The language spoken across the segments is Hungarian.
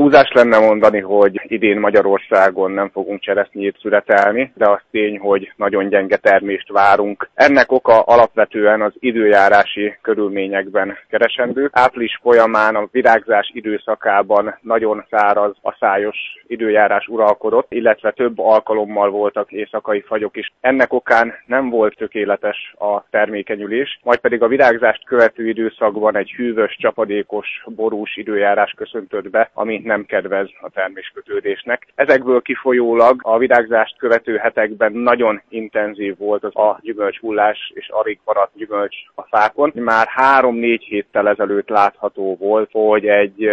Túlzás lenne mondani, hogy idén Magyarországon nem fogunk cseresznyét szüretelni, de az tény, hogy nagyon gyenge termést várunk. Ennek oka alapvetően az időjárási körülményekben keresendő. Április folyamán a virágzás időszakában nagyon száraz, aszályos időjárás uralkodott, illetve több alkalommal voltak éjszakai fagyok is. Ennek okán nem volt tökéletes a termékenyülés, majd pedig a virágzást követő időszakban egy hűvös, csapadékos, borús időjárás köszöntött be, ami nem kedvez a terméskötődésnek. Ezekből kifolyólag a virágzást követő hetekben nagyon intenzív volt az a gyümölcshullás, és alig maradt gyümölcs a fákon. Már 3-4 héttel ezelőtt látható volt, hogy egy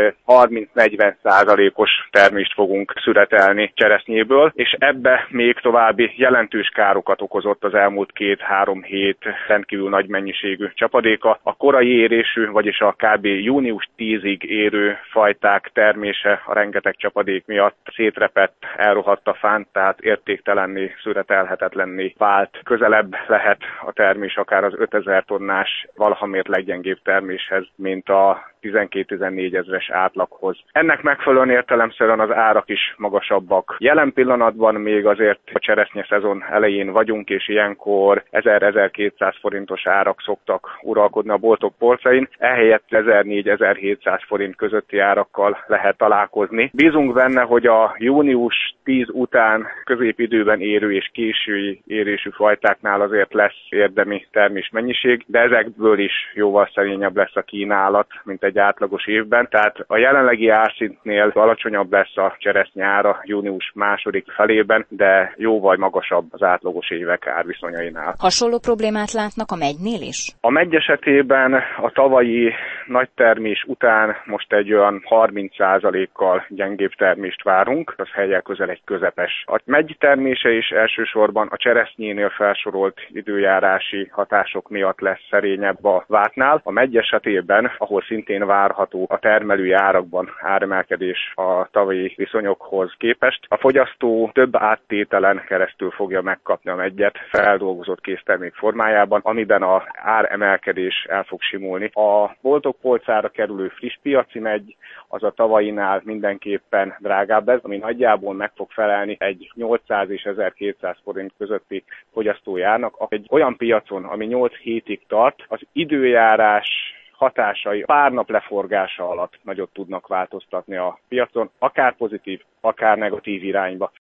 30-40%-os termést fogunk szüretelni cseresznyéből, és ebbe még további jelentős károkat okozott az elmúlt 2-3 hét rendkívül nagy mennyiségű csapadéka. A korai érésű, vagyis a kb. Június 10-ig érő fajták termése a rengeteg csapadék miatt szétrepett, elrohadt a fán, tehát értéktelenné, szüretelhetetlenné vált. Közelebb lehet a termés akár az 5000 tonnás valaha mért leggyengébb terméshez, mint a 12-14 ezres átlaghoz. Ennek megfelelően értelemszerűen az árak is magasabbak. Jelen pillanatban még azért a cseresznye szezon elején vagyunk, és ilyenkor 1000-1200 forintos árak szoktak uralkodni a boltok polcain, ehelyett 1400-1700 forint közötti árakkal lehet találkozni. Bízunk benne, hogy a június 10 után középidőben érő és késői érésű fajtáknál azért lesz érdemi termésmennyiség, de ezekből is jóval szerényebb lesz a kínálat, mint egy átlagos évben, tehát a jelenlegi árszintnél alacsonyabb lesz a cseresznye ára június második felében, de jóval magasabb az átlagos évek árviszonyainál. Hasonló problémát látnak a meggynél is? A megy esetében a tavalyi nagy termés után most egy olyan 30%-kal gyengébb termést várunk, az hellyel közel egy közepes. A megy termése is elsősorban a cseresznyénél felsorolt időjárási hatások miatt lesz szerényebb a vátnál. A megy esetében, ahol szintén várható a termelői árakban áremelkedés a tavalyi viszonyokhoz képest, a fogyasztó több áttételen keresztül fogja megkapni a meggyet feldolgozott késztermék formájában, amiben a áremelkedés el fog simulni. A boltok polcára kerülő friss piaci megy az a tavainál mindenképpen drágább lesz, ami nagyjából meg fog felelni egy 800 és 1200 forint közötti fogyasztói árnak. Egy olyan piacon, ami 8 hétig tart, az időjárás hatásai pár nap leforgása alatt nagyot tudnak változtatni a piacon, akár pozitív, akár negatív irányba.